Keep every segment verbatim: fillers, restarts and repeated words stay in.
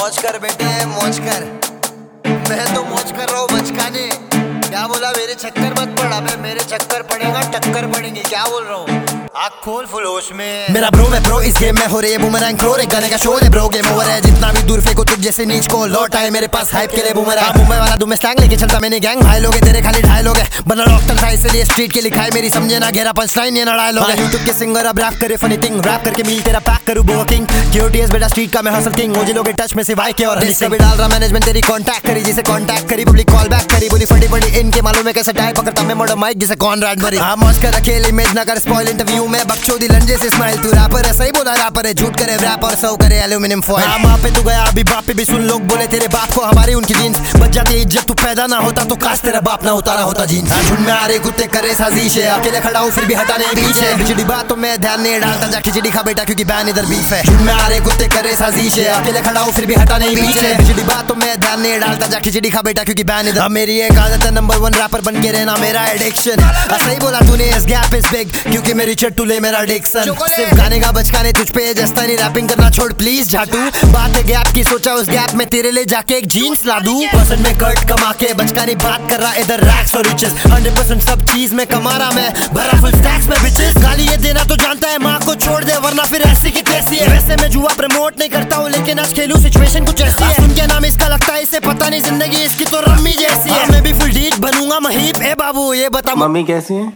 मौज कर बेटे मौज कर। मैं तो मौज कर रहा हूँ बचकाने। क्या बोला मेरे चक्कर मत पड़ा, मैं मेरे चक्कर पड़ेगा टक्कर पड़ेंगे। क्या बोल रहा हूँ आँख खोल फुल होश में। मेरा ब्रो मैं प्रो इस गेम में हो रही है बूमरैंग थ्रो। एक गाने का शोर है ब्रो गेम ओवर है। जितना भी दूर फेंको तुझ जैसे नीच को लौट आए मेरे पास हाइप के लिए बूमरैंग। मुंबई वाला दूं मैं स्लैंग लेके चलता मैंने गैंग। भाई लोग तेरे खाली ढाई लोग है बना डॉक्टर था इसलिए स्ट्रीट के लिखा है मेरी समझे ना घेरा पंच लाइन ये ना डायलॉग है। यूट्यूब के सिंगर अब रैप करे फनी थिंग रैप करके मिल तेरा पैक करूँ वर्किंग क्यूटीएस बेटा स्ट्रीट का मैं हसल किंग। मुझे लोग टच में से वाई के और इससे भी डाल रहा मैनेजमेंट तेरी कांटेक्ट करी जिसे कांटेक्ट करी पब्लिक कॉल बैक करी बोली फटी फटी इनके मालूम है कैसे टाइप पकड़ता मैं मर्डर माइक जिसे कौन राइड भरी। हाँ मौज कर अकेले इमेज ना कर स्पॉइल इंटरव्यू में बकचोदी लंजे से स्माइल। तू रैपर है सही बोला रैपर है झूठ करे रैप और सर्व करे एल्यूमिनियम फॉइल। हाँ माँ पे तू गया अभी बाप पे भी सुन लोग बोले तेरे बाप को हमारी उनकी जीन्स बच जाती है इज्जत। तू पैदा ना होता तो काश तेरा बाप ना उतारा होता जीन्स। झुंड में आ रहे कुत्ते करे साजिश है अकेले खड़ा हूँ फिर भी हटा नहीं पीछे। खिचड़ी बात तो मैं ध्यान नहीं डालता जा खिचड़ी खा बेटा क्योंकि बैन इधर बीफ है। झुंड में आ रहे कुत्ते करे साजिश है अकेले खड़ा हूँ फिर भी हटा नहीं पीछे। खिचड़ी बात तो मैं ध्यान नहीं डालता जा खिचड़ी खा बेटा क्योंकि बैन इधर। मेरी एक आदत है नंबर वन रैपर बन के रहना मेरा एडिक्शन। सही बोला तूने इस गैप इज बिग क्योंकि मेरी चट्टू ले मेरा डिक्शन। सिर्फ गाने का बचकाने तुझ पे जस्ता नहीं रैपिंग करना छोड़ प्लीज झाटू। बात है गैप की सोचा उस गैप में तेरे लिए जाके एक जीन्स ला दूं। परसेंट में कट कमा के बचकाने बात कर रहा इधर रैक्स और रिचेस। हंड्रेड परसेंट सब चीज में कमा रहा मैं भरा फुल स्टैक्स में बिचेस। गाली ये देना तो जानता है माँ को छोड़ दे वरना फिर ऐसी की तैसी है। वैसे मैं जुआ प्रमोट नहीं करता हूँ लेकिन आज खेलूं सिचुएशन कुछ ऐसी है। सुन के नाम इसका लगता है इसे पता नहीं जिंदगी इसकी तो रम्मी जैसी है। मैं भी फुल डीक बनूंगा महीप ए बाबू ये बता मम्मी कैसी है?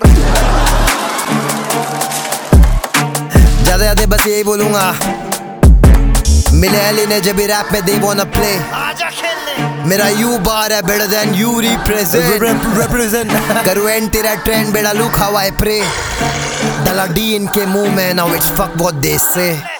ज्यादा ज्यादा बस यही बोलूंगा मिले अली ने जब भी रैप में दे वांना प्ले आजा खेलने। मेरा यू बार है better than you represent represent करू एंड तेरा ट्रेंड बेड़ा लुक हाउ आई प्रे डला डी इनके मुंह में now it's fuck what they से।